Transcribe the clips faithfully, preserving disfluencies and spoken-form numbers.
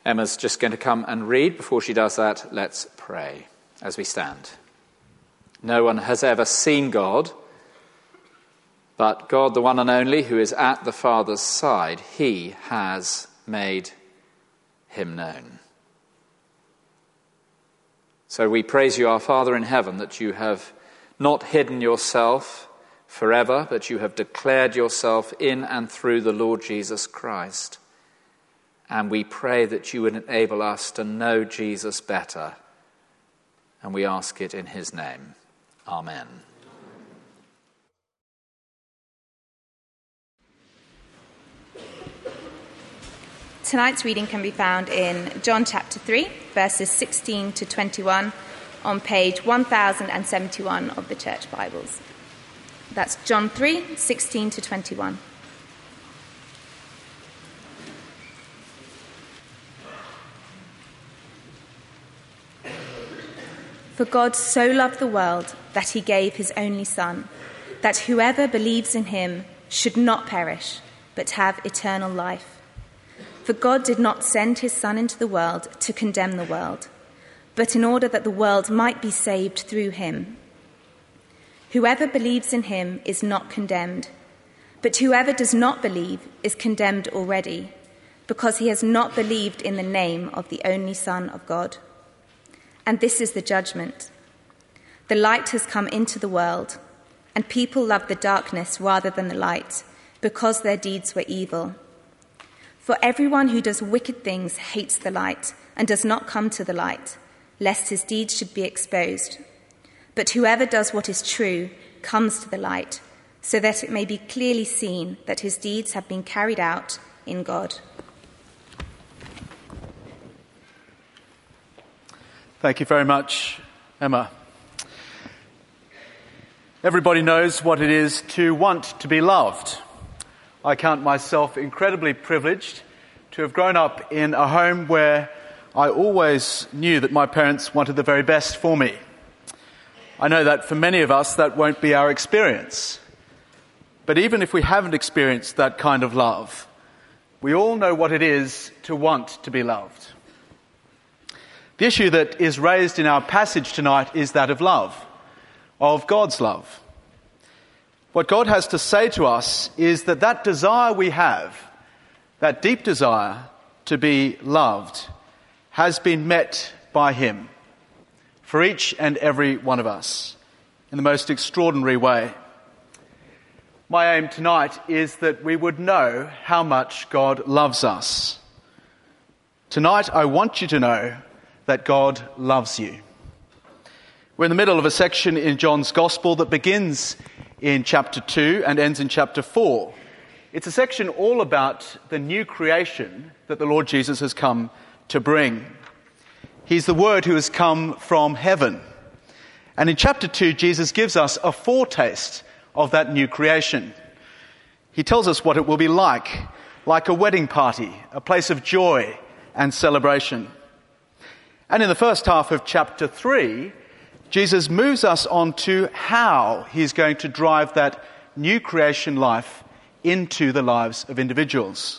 Emma's just going to come and read. Before she does that, let's pray as we stand. No one has ever seen God, but God, the one and only, who is at the Father's side, he has made him known. So we praise you, our Father in heaven, that you have not hidden yourself forever, but you have declared yourself in and through the Lord Jesus Christ. And we pray that you would enable us to know Jesus better. And we ask it in his name. Amen. Tonight's reading can be found in John chapter three, verses sixteen to twenty-one, on page one thousand seventy-one of the Church Bibles. That's John three, sixteen to twenty-one. For God so loved the world that he gave his only Son, that whoever believes in him should not perish, but have eternal life. For God did not send his Son into the world to condemn the world, but in order that the world might be saved through him. Whoever believes in him is not condemned, but whoever does not believe is condemned already, because he has not believed in the name of the only Son of God. And this is the judgment. The light has come into the world, and people love the darkness rather than the light, because their deeds were evil. For everyone who does wicked things hates the light and does not come to the light, lest his deeds should be exposed. But whoever does what is true comes to the light, so that it may be clearly seen that his deeds have been carried out in God. Thank you very much, Emma. Everybody knows what it is to want to be loved. I count myself incredibly privileged to have grown up in a home where I always knew that my parents wanted the very best for me. I know that for many of us that won't be our experience. But even if we haven't experienced that kind of love, we all know what it is to want to be loved. The issue that is raised in our passage tonight is that of love, of God's love. What God has to say to us is that that desire we have, that deep desire to be loved, has been met by him for each and every one of us in the most extraordinary way. My aim tonight is that we would know how much God loves us. Tonight I want you to know that God loves you. We're in the middle of a section in John's Gospel that begins in chapter two and ends in chapter four. It's a section all about the new creation that the Lord Jesus has come to bring. He's the Word who has come from heaven. And in chapter two, Jesus gives us a foretaste of that new creation. He tells us what it will be like, like a wedding party, a place of joy and celebration. And in the first half of chapter three, Jesus moves us on to how he's going to drive that new creation life into the lives of individuals.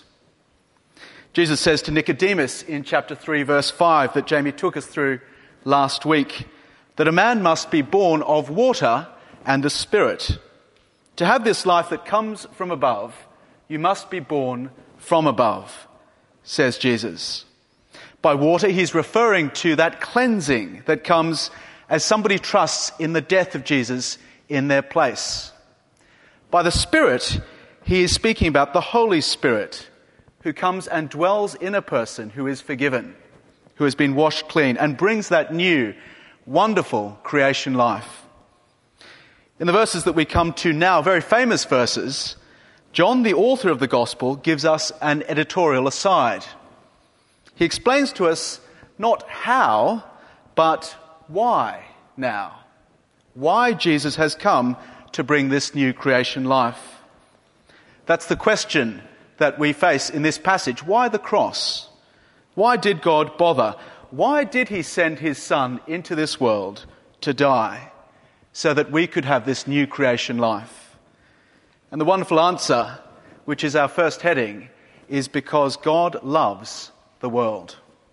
Jesus says to Nicodemus in chapter three, verse five, that Jamie took us through last week, that a man must be born of water and the Spirit. To have this life that comes from above, you must be born from above, says Jesus. By water, he's referring to that cleansing that comes as somebody trusts in the death of Jesus in their place. By the Spirit, he is speaking about the Holy Spirit, who comes and dwells in a person who is forgiven, who has been washed clean, and brings that new, wonderful creation life. In the verses that we come to now, very famous verses, John, the author of the Gospel, gives us an editorial aside. He explains to us not how, but why now. Why Jesus has come to bring this new creation life. That's the question that we face in this passage. Why the cross? Why did God bother? Why did he send his Son into this world to die so that we could have this new creation life? And the wonderful answer, which is our first heading, is because God loves the world.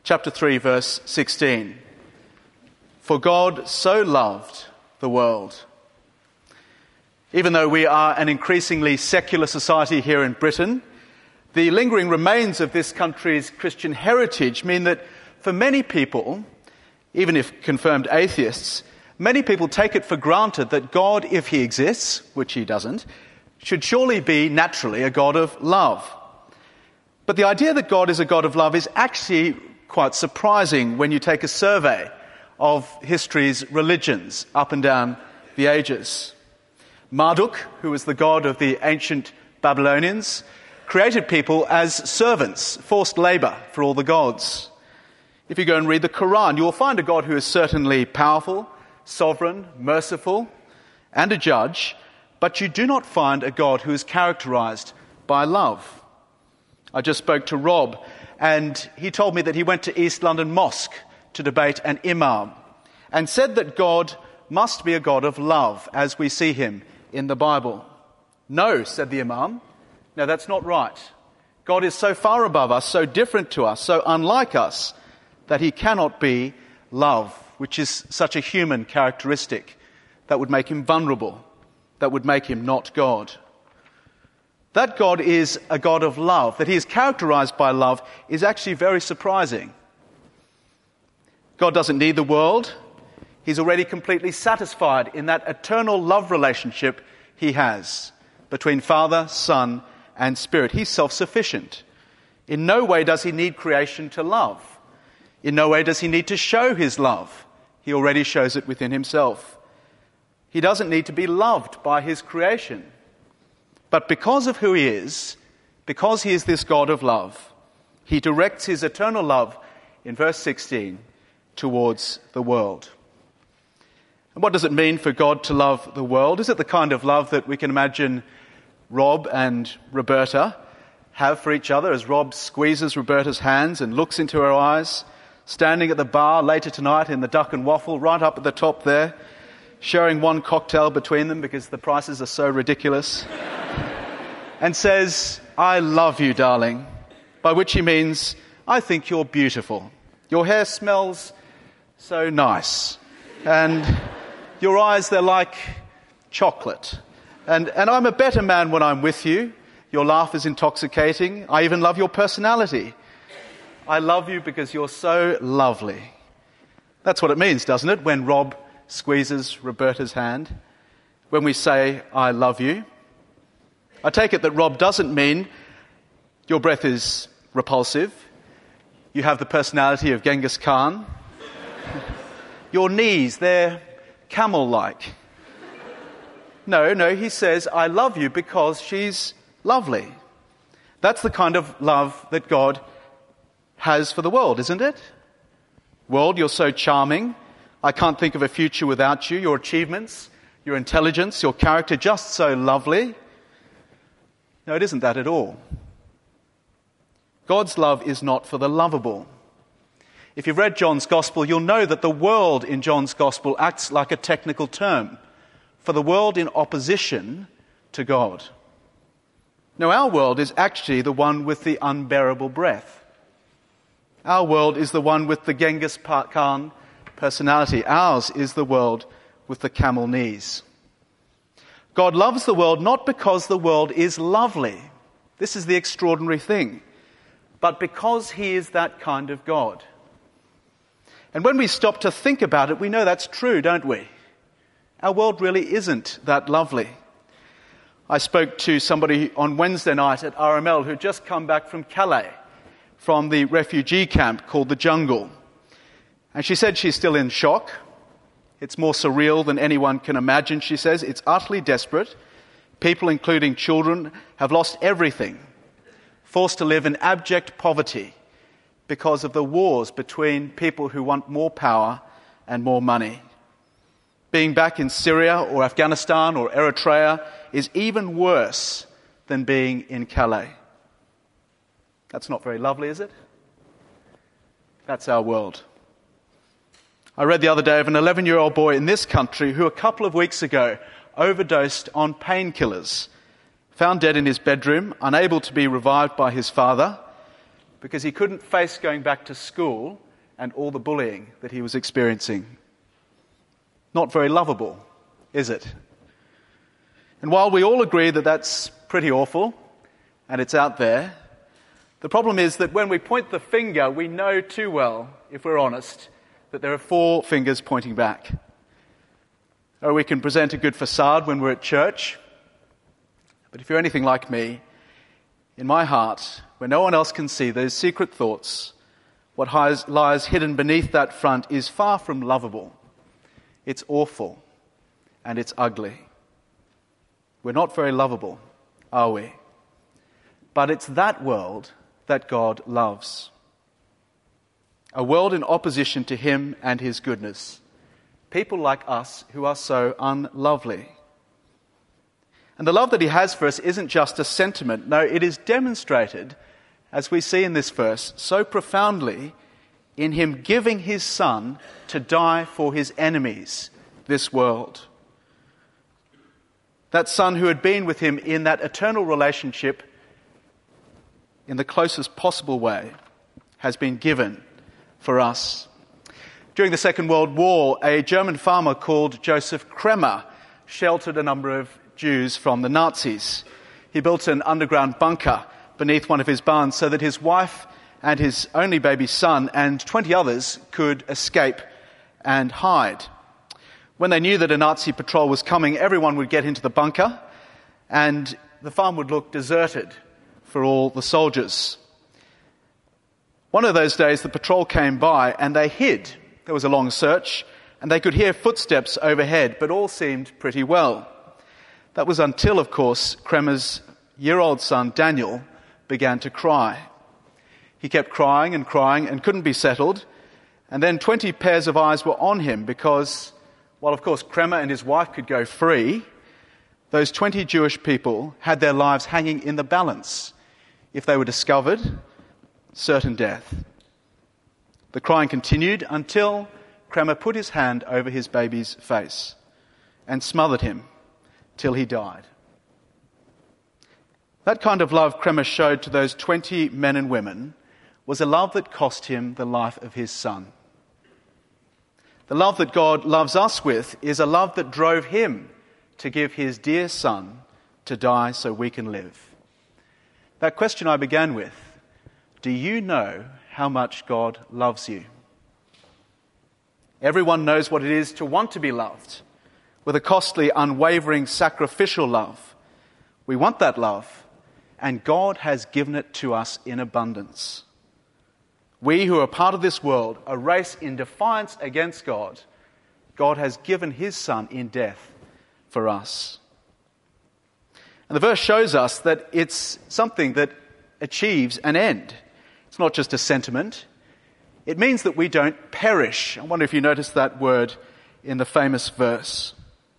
chapter three, verse sixteen. For God so loved the world. Even though we are an increasingly secular society here in Britain, the lingering remains of this country's Christian heritage mean that for many people, even if confirmed atheists, many people take it for granted that God, if he exists, which he doesn't, should surely be naturally a God of love. But the idea that God is a God of love is actually quite surprising when you take a survey of history's religions up and down the ages. Marduk, who was the god of the ancient Babylonians, created people as servants, forced labour for all the gods. If you go and read the Quran, you will find a God who is certainly powerful, sovereign, merciful, and a judge, but you do not find a God who is characterised by love. I just spoke to Rob, and he told me that he went to East London Mosque to debate an imam, and said that God must be a God of love, as we see him in the Bible. No, said the imam. No, that's not right. God is so far above us, so different to us, so unlike us, that he cannot be love, which is such a human characteristic that would make him vulnerable, that would make him not God. That God is a God of love, that he is characterized by love, is actually very surprising. God doesn't need the world. He's already completely satisfied in that eternal love relationship he has between Father, Son, and Spirit. He's self-sufficient. In no way does he need creation to love. In no way does he need to show his love. He already shows it within himself. He doesn't need to be loved by his creation. But because of who he is, because he is this God of love, he directs his eternal love, in verse sixteen, towards the world. And what does it mean for God to love the world? Is it the kind of love that we can imagine Rob and Roberta have for each other as Rob squeezes Roberta's hands and looks into her eyes, standing at the bar later tonight in the Duck and Waffle, right up at the top there, sharing one cocktail between them because the prices are so ridiculous, and says, "I love you, darling," by which he means, "I think you're beautiful. Your hair smells so nice. And your eyes, they're like chocolate. And, and I'm a better man when I'm with you. Your laugh is intoxicating. I even love your personality. I love you because you're so lovely." That's what it means, doesn't it, when Rob squeezes Roberta's hand, when we say, "I love you"? I take it that Rob doesn't mean your breath is repulsive, you have the personality of Genghis Khan, your knees, they're camel-like. No, no, he says, "I love you because she's lovely." That's the kind of love that God has for the world, isn't it? World, you're so charming. I can't think of a future without you. Your achievements, your intelligence, your character, just so lovely. No, it isn't that at all. God's love is not for the lovable. If you've read John's Gospel, you'll know that the world in John's Gospel acts like a technical term for the world in opposition to God. Now, our world is actually the one with the unbearable breath. Our world is the one with the Genghis Khan personality. Ours is the world with the camel knees. God loves the world not because the world is lovely. This is the extraordinary thing. But because he is that kind of God. And when we stop to think about it, we know that's true, don't we? Our world really isn't that lovely. I spoke to somebody on Wednesday night at R M L who'd just come back from Calais, from the refugee camp called the Jungle. And she said she's still in shock. It's more surreal than anyone can imagine, she says. It's utterly desperate. People, including children, have lost everything, forced to live in abject poverty because of the wars between people who want more power and more money. Being back in Syria or Afghanistan or Eritrea is even worse than being in Calais. That's not very lovely, is it? That's our world. I read the other day of an eleven-year-old boy in this country who a couple of weeks ago overdosed on painkillers, found dead in his bedroom, unable to be revived by his father. because he couldn't face going back to school and all the bullying that he was experiencing. Not very lovable, is it? And while we all agree that that's pretty awful and it's out there, the problem is that when we point the finger, we know too well, if we're honest, that there are four fingers pointing back. Or we can present a good facade when we're at church, but if you're anything like me, in my heart, where no one else can see those secret thoughts, what hides, lies hidden beneath that front is far from lovable. It's awful, and it's ugly. We're not very lovable, are we? But it's that world that God loves. A world in opposition to him and his goodness. People like us who are so unlovely. And the love that he has for us isn't just a sentiment. No, it is demonstrated, as we see in this verse, so profoundly in him giving his son to die for his enemies, this world. That son who had been with him in that eternal relationship in the closest possible way has been given for us. During the Second World War, a German farmer called Joseph Kremer sheltered a number of Jews from the Nazis. He built an underground bunker beneath one of his barns so that his wife and his only baby son and twenty others could escape and hide. When they knew that a Nazi patrol was coming, everyone would get into the bunker and the farm would look deserted for all the soldiers. One of those days, the patrol came by and they hid. There was a long search and they could hear footsteps overhead, but all seemed pretty well. That was until, of course, Kremer's year-old son, Daniel, began to cry. He kept crying and crying and couldn't be settled. And then twenty pairs of eyes were on him because, while of course Kremer and his wife could go free, those twenty Jewish people had their lives hanging in the balance. If they were discovered, certain death. The crying continued until Kremer put his hand over his baby's face and smothered him till he died. That kind of love Kremer showed to those twenty men and women was a love that cost him the life of his son. The love that God loves us with is a love that drove him to give his dear son to die so we can live. That question I began with, do you know how much God loves you? Everyone knows what it is to want to be loved, with a costly, unwavering, sacrificial love. We want that love, and God has given it to us in abundance. We who are part of this world, a race in defiance against God, God has given his son in death for us. And the verse shows us that it's something that achieves an end. It's not just a sentiment. It means that we don't perish. I wonder if you noticed that word in the famous verse.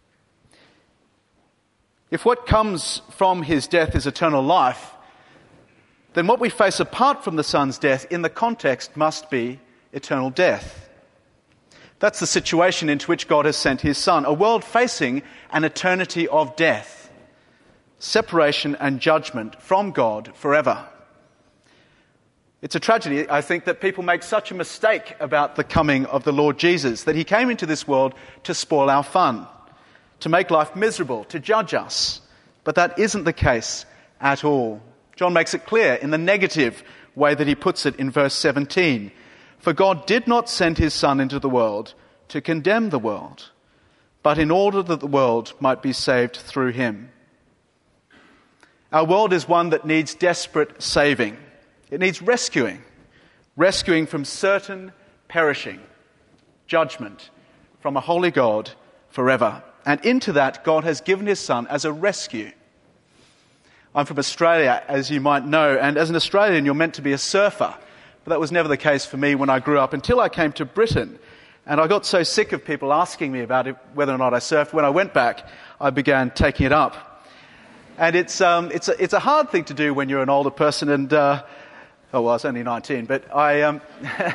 If what comes from his death is eternal life, then what we face apart from the Son's death in the context must be eternal death. That's the situation into which God has sent his Son, a world facing an eternity of death, separation and judgment from God forever. It's a tragedy, I think, that people make such a mistake about the coming of the Lord Jesus, that he came into this world to spoil our fun, to make life miserable, to judge us. But that isn't the case at all. John makes it clear in the negative way that he puts it in verse seventeen. For God did not send his Son into the world to condemn the world, but in order that the world might be saved through him. Our world is one that needs desperate saving. It needs rescuing, rescuing from certain perishing, judgment from a holy God forever. And into that, God has given his Son as a rescue. I'm from Australia, as you might know, and as an Australian, you're meant to be a surfer. But that was never the case for me when I grew up, until I came to Britain. And I got so sick of people asking me about it, whether or not I surfed. When I went back, I began taking it up. And it's um, it's a, it's a hard thing to do when you're an older person, and uh, oh, well, I was only nineteen, but I, um,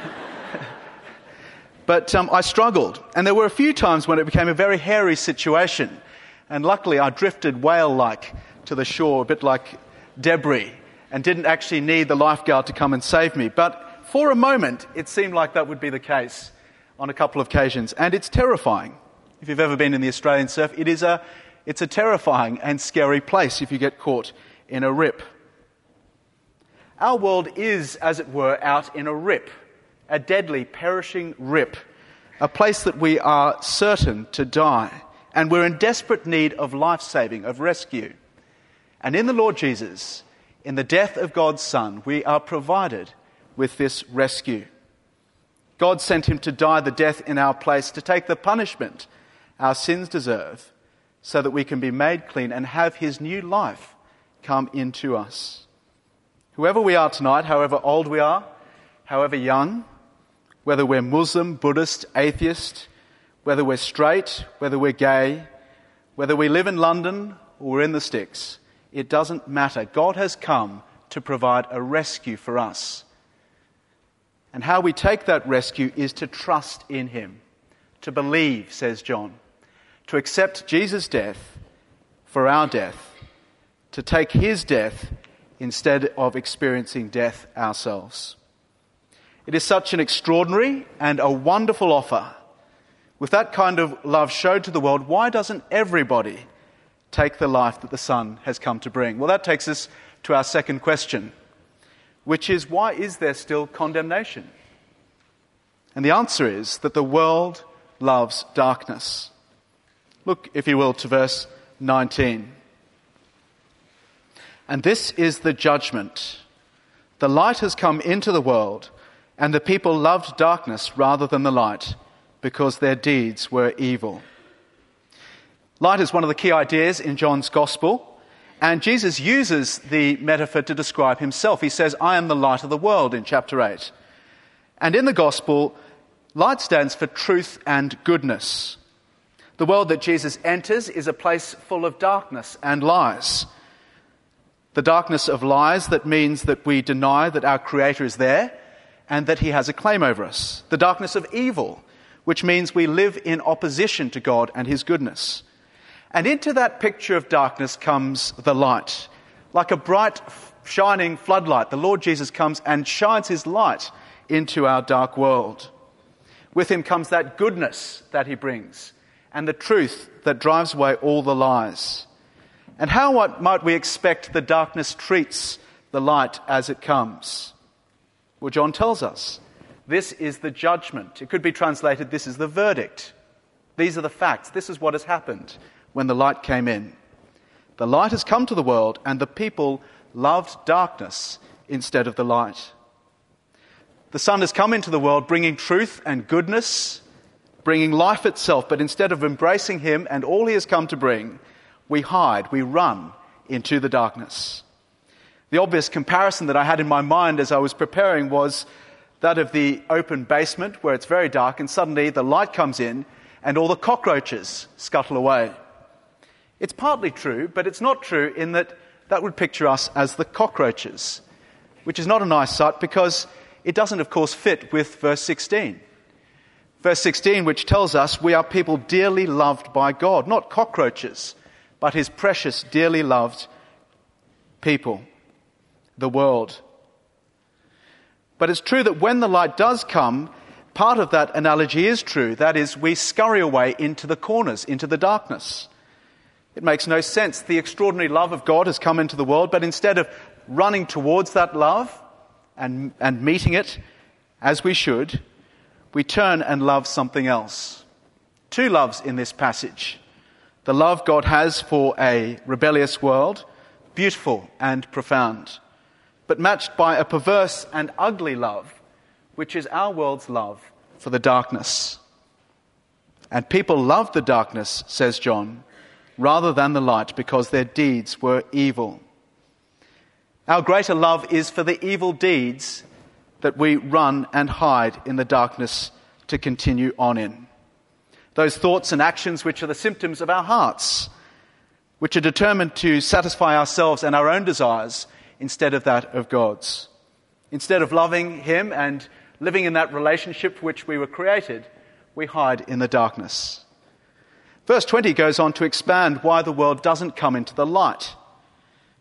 but um, I struggled. And there were a few times when it became a very hairy situation. And luckily I drifted whale-like to the shore, a bit like debris, and didn't actually need the lifeguard to come and save me. But for a moment, it seemed like that would be the case on a couple of occasions. And it's terrifying. If you've ever been in the Australian surf, it is a, it's a terrifying and scary place if you get caught in a rip. Our world is, as it were, out in a rip, a deadly, perishing rip, a place that we are certain to die. And we're in desperate need of life-saving, of rescue. And in the Lord Jesus, in the death of God's Son, we are provided with this rescue. God sent him to die the death in our place, to take the punishment our sins deserve, so that we can be made clean and have his new life come into us. Whoever we are tonight, however old we are, however young, whether we're Muslim, Buddhist, atheist, whether we're straight, whether we're gay, whether we live in London or we're in the sticks, it doesn't matter. God has come to provide a rescue for us. And how we take that rescue is to trust in him, to believe, says John, to accept Jesus' death for our death, to take his death instead of experiencing death ourselves. It is such an extraordinary and a wonderful offer. With that kind of love showed to the world, why doesn't everybody take the life that the Son has come to bring? Well, that takes us to our second question, which is, why is there still condemnation? And the answer is that the world loves darkness. Look, if you will, to verse nineteen. And this is the judgment. The light has come into the world, and the people loved darkness rather than the light, because their deeds were evil. Light is one of the key ideas in John's Gospel. And Jesus uses the metaphor to describe himself. He says, I am the light of the world in chapter eight. And in the gospel, light stands for truth and goodness. The world that Jesus enters is a place full of darkness and lies. The darkness of lies that means that we deny that our Creator is there and that he has a claim over us. The darkness of evil, which means we live in opposition to God and his goodness. And into that picture of darkness comes the light. Like a bright, shining floodlight, the Lord Jesus comes and shines his light into our dark world. With him comes that goodness that he brings, and the truth that drives away all the lies. And how might we expect the darkness treats the light as it comes? Well, John tells us, this is the judgment. It could be translated, this is the verdict. These are the facts. This is what has happened when the light came in. The light has come to the world, and the people loved darkness instead of the light. The Son has come into the world bringing truth and goodness, bringing life itself, but instead of embracing him and all he has come to bring, we hide, we run into the darkness. The obvious comparison that I had in my mind as I was preparing was that of the open basement where it's very dark and suddenly the light comes in and all the cockroaches scuttle away. It's partly true, but it's not true in that that would picture us as the cockroaches, which is not a nice sight because it doesn't, of course, fit with verse sixteen. Verse sixteen, which tells us we are people dearly loved by God, not cockroaches, but his precious, dearly loved people, the world. But it's true that when the light does come, part of that analogy is true. That is, we scurry away into the corners, into the darkness. It makes no sense. The extraordinary love of God has come into the world, but instead of running towards that love and, and meeting it as we should, we turn and love something else. Two loves in this passage. The love God has for a rebellious world, beautiful and profound, but matched by a perverse and ugly love, which is our world's love for the darkness. And people loved the darkness, says John, rather than the light, because their deeds were evil. Our greater love is for the evil deeds that we run and hide in the darkness to continue on in. Those thoughts and actions which are the symptoms of our hearts, which are determined to satisfy ourselves and our own desires instead of that of God's. Instead of loving him and living in that relationship for which we were created, we hide in the darkness. Verse twenty goes on to expand why the world doesn't come into the light.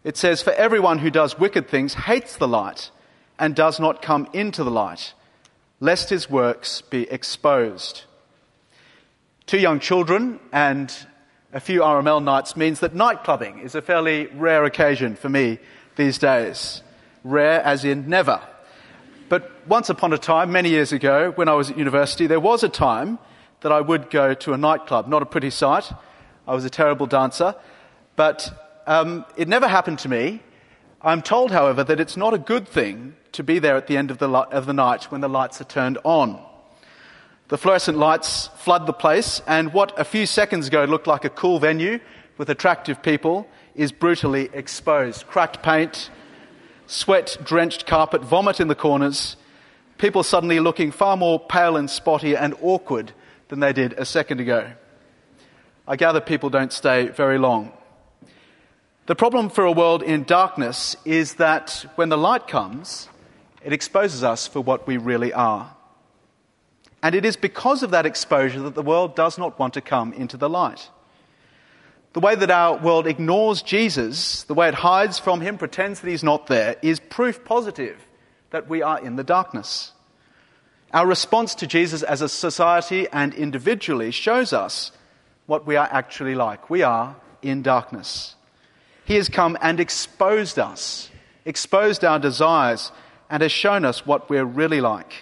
It says, "For everyone who does wicked things hates the light and does not come into the light, lest his works be exposed." Two young children and a few R M L nights means that night clubbing is a fairly rare occasion for me these days. Rare as in never. But once upon a time, many years ago, when I was at university, there was a time that I would go to a nightclub. Not a pretty sight. I was a terrible dancer. But um, it never happened to me. I'm told, however, that it's not a good thing to be there at the end of the, li- of the night when the lights are turned on. The fluorescent lights flood the place, and what a few seconds ago looked like a cool venue with attractive people is brutally exposed. Cracked paint, sweat-drenched carpet, vomit in the corners, people suddenly looking far more pale and spotty and awkward than they did a second ago. I gather people don't stay very long. The problem for a world in darkness is that when the light comes, it exposes us for what we really are. And it is because of that exposure that the world does not want to come into the light. The way that our world ignores Jesus, the way it hides from him, pretends that he's not there, is proof positive that we are in the darkness. Our response to Jesus as a society and individually shows us what we are actually like. We are in darkness. He has come and exposed us, exposed our desires, and has shown us what we're really like,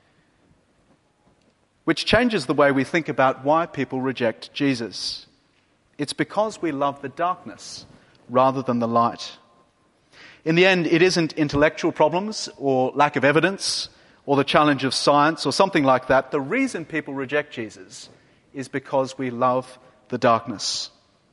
which changes the way we think about why people reject Jesus. It's because we love the darkness rather than the light. In the end, it isn't intellectual problems or lack of evidence or the challenge of science or something like that. The reason people reject Jesus is because we love the darkness.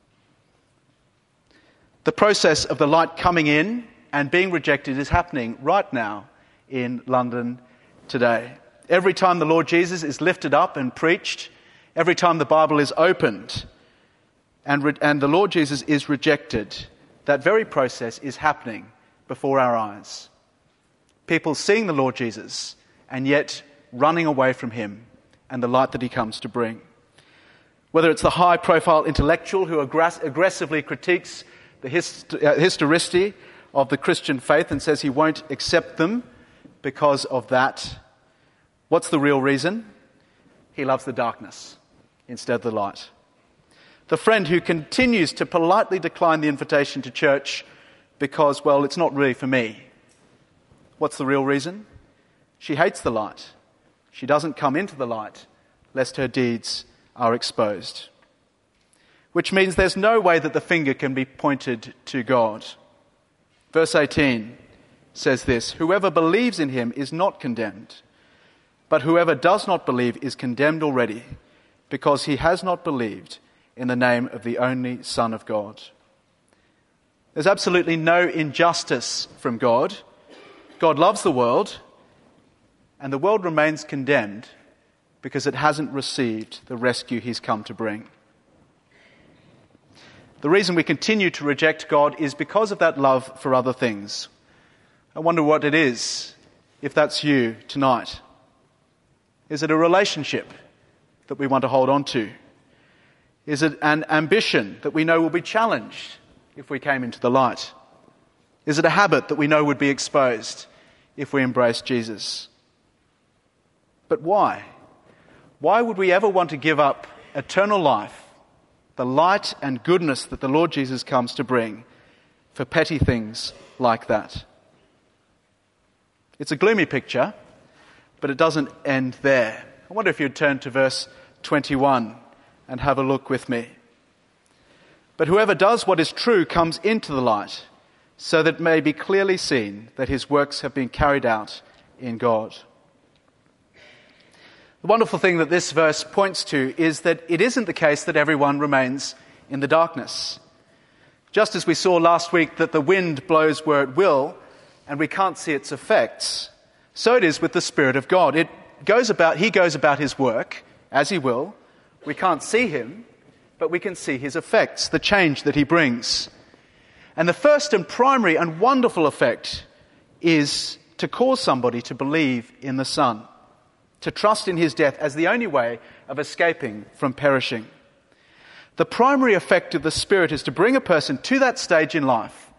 The process of the light coming in and being rejected is happening right now in London today. Every time the Lord Jesus is lifted up and preached, every time the Bible is opened and, re- and the Lord Jesus is rejected, that very process is happening before our eyes. People seeing the Lord Jesus and yet running away from him and the light that he comes to bring. Whether it's the high-profile intellectual who aggress- aggressively critiques the hist- uh, historicity of the Christian faith and says he won't accept them because of that. What's the real reason? He loves the darkness instead of the light. The friend who continues to politely decline the invitation to church because, well, it's not really for me. What's the real reason? She hates the light. She doesn't come into the light lest her deeds are exposed. Which means there's no way that the finger can be pointed to God. Verse eighteen says this, "Whoever believes in him is not condemned, but whoever does not believe is condemned already, because he has not believed in the name of the only Son of God." There's absolutely no injustice from God. God loves the world, and the world remains condemned because it hasn't received the rescue he's come to bring. The reason we continue to reject God is because of that love for other things. I wonder what it is, if that's you tonight. Is it a relationship that we want to hold on to? Is it an ambition that we know will be challenged if we came into the light? Is it a habit that we know would be exposed if we embrace Jesus? But why? Why would we ever want to give up eternal life, the light and goodness that the Lord Jesus comes to bring, for petty things like that? It's a gloomy picture, but it doesn't end there. I wonder if you'd turn to verse twenty-one and have a look with me. "But whoever does what is true comes into the light, so that it may be clearly seen that his works have been carried out in God." The wonderful thing that this verse points to is that it isn't the case that everyone remains in the darkness. Just as we saw last week that the wind blows where it will, and we can't see its effects, so it is with the Spirit of God. It goes about, he goes about his work as he will. We can't see him, but we can see his effects, the change that he brings. And the first and primary and wonderful effect is to cause somebody to believe in the Son, to trust in his death as the only way of escaping from perishing. The primary effect of the Spirit is to bring a person to that stage in life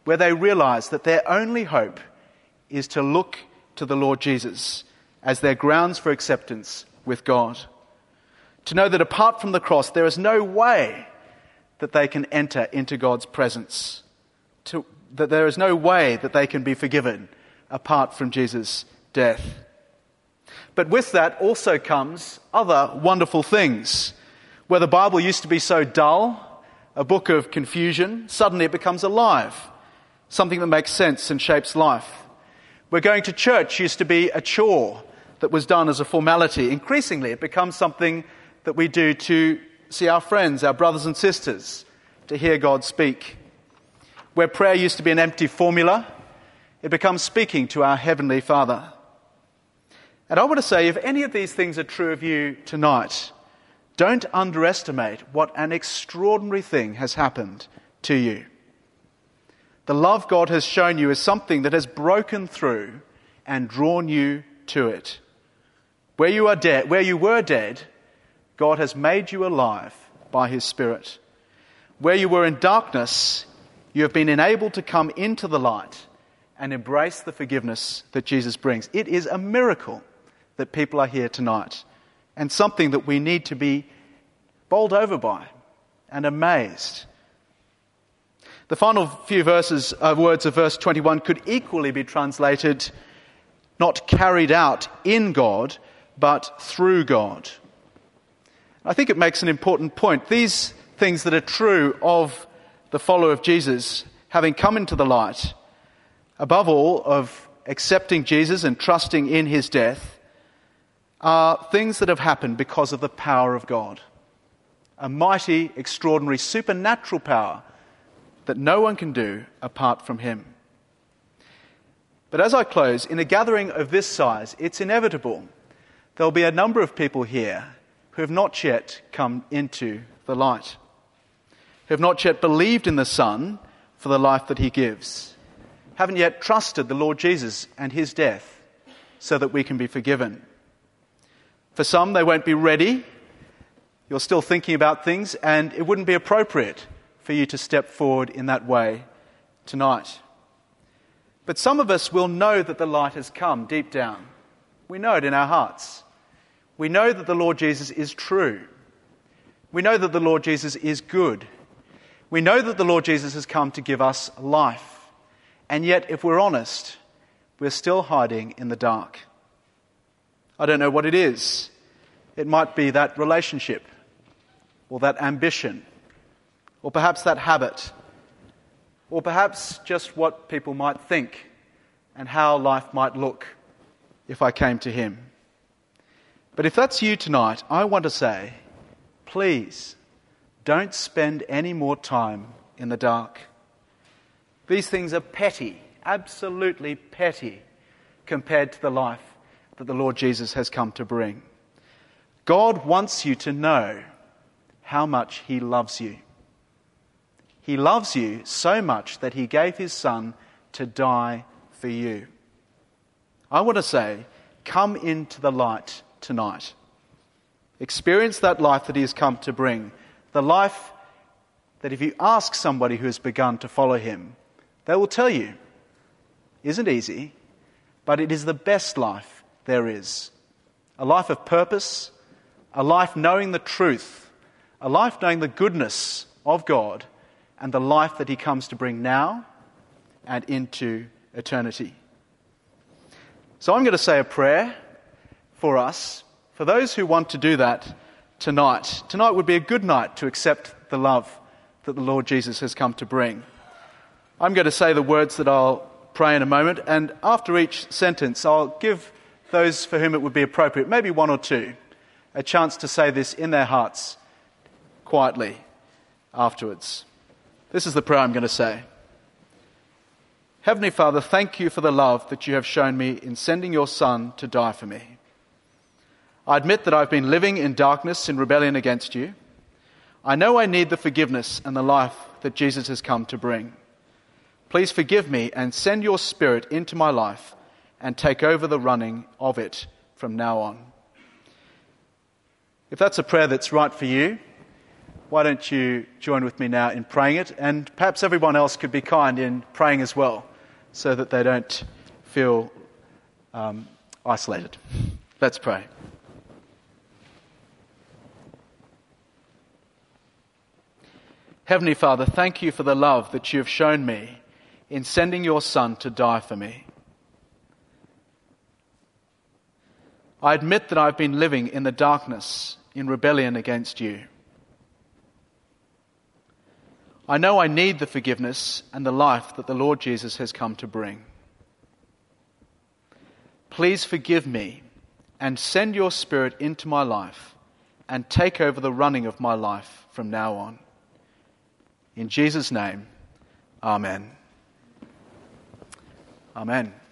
where they realize that their only hope is to look to the Lord Jesus as their grounds for acceptance with God. To know that apart from the cross, there is no way that they can enter into God's presence. To, that there is no way that they can be forgiven apart from Jesus' death. But with that also comes other wonderful things. Where the Bible used to be so dull, a book of confusion, suddenly it becomes alive. Something that makes sense and shapes life. Where going to church used to be a chore that was done as a formality. Increasingly, it becomes something that we do to see our friends, our brothers and sisters, to hear God speak. Where prayer used to be an empty formula, it becomes speaking to our Heavenly Father. And I want to say, if any of these things are true of you tonight, don't underestimate what an extraordinary thing has happened to you. The love God has shown you is something that has broken through and drawn you to it. Where you are dead, where you were dead, God has made you alive by His Spirit. Where you were in darkness, you have been enabled to come into the light and embrace the forgiveness that Jesus brings. It is a miracle that people are here tonight, and something that we need to be bowled over by and amazed. The final few verses, uh, words of verse twenty-one could equally be translated, not carried out in God, but through God. I think it makes an important point. These things that are true of the follower of Jesus, having come into the light, above all of accepting Jesus and trusting in His death, are things that have happened because of the power of God. A mighty, extraordinary, supernatural power that no one can do apart from Him. But as I close, in a gathering of this size, it's inevitable there'll be a number of people here who have not yet come into the light, who have not yet believed in the Son for the life that He gives, haven't yet trusted the Lord Jesus and His death so that we can be forgiven. For some, they won't be ready. You're still thinking about things, and it wouldn't be appropriate for you to step forward in that way tonight. But some of us will know that the light has come deep down. We know it in our hearts. We know that the Lord Jesus is true. We know that the Lord Jesus is good. We know that the Lord Jesus has come to give us life. And yet, if we're honest, we're still hiding in the dark. I don't know what it is. It might be that relationship, or that ambition, or perhaps that habit, or perhaps just what people might think and how life might look if I came to Him. But if that's you tonight, I want to say, please don't spend any more time in the dark. These things are petty, absolutely petty, compared to the life that the Lord Jesus has come to bring. God wants you to know how much He loves you. He loves you so much that He gave His Son to die for you. I want to say, come into the light tonight. Experience that life that He has come to bring. The life that if you ask somebody who has begun to follow Him, they will tell you, isn't easy, but it is the best life there is. A life of purpose, a life knowing the truth, a life knowing the goodness of God, and the life that He comes to bring now and into eternity. So I'm going to say a prayer for us, for those who want to do that tonight. Tonight would be a good night to accept the love that the Lord Jesus has come to bring. I'm going to say the words that I'll pray in a moment, and after each sentence I'll give those for whom it would be appropriate, maybe one or two, a chance to say this in their hearts quietly afterwards. This is the prayer I'm going to say. Heavenly Father, thank You for the love that You have shown me in sending Your Son to die for me. I admit that I've been living in darkness in rebellion against You. I know I need the forgiveness and the life that Jesus has come to bring. Please forgive me and send Your Spirit into my life and take over the running of it from now on. If that's a prayer that's right for you, why don't you join with me now in praying it? And perhaps everyone else could be kind in praying as well, so that they don't feel um, isolated. Let's pray. Heavenly Father, thank you for the love that you have shown me in sending your Son to die for me. I admit that I've been living in the darkness, in rebellion against you. I know I need the forgiveness and the life that the Lord Jesus has come to bring. Please forgive me and send your Spirit into my life and take over the running of my life from now on. In Jesus' name, amen. Amen.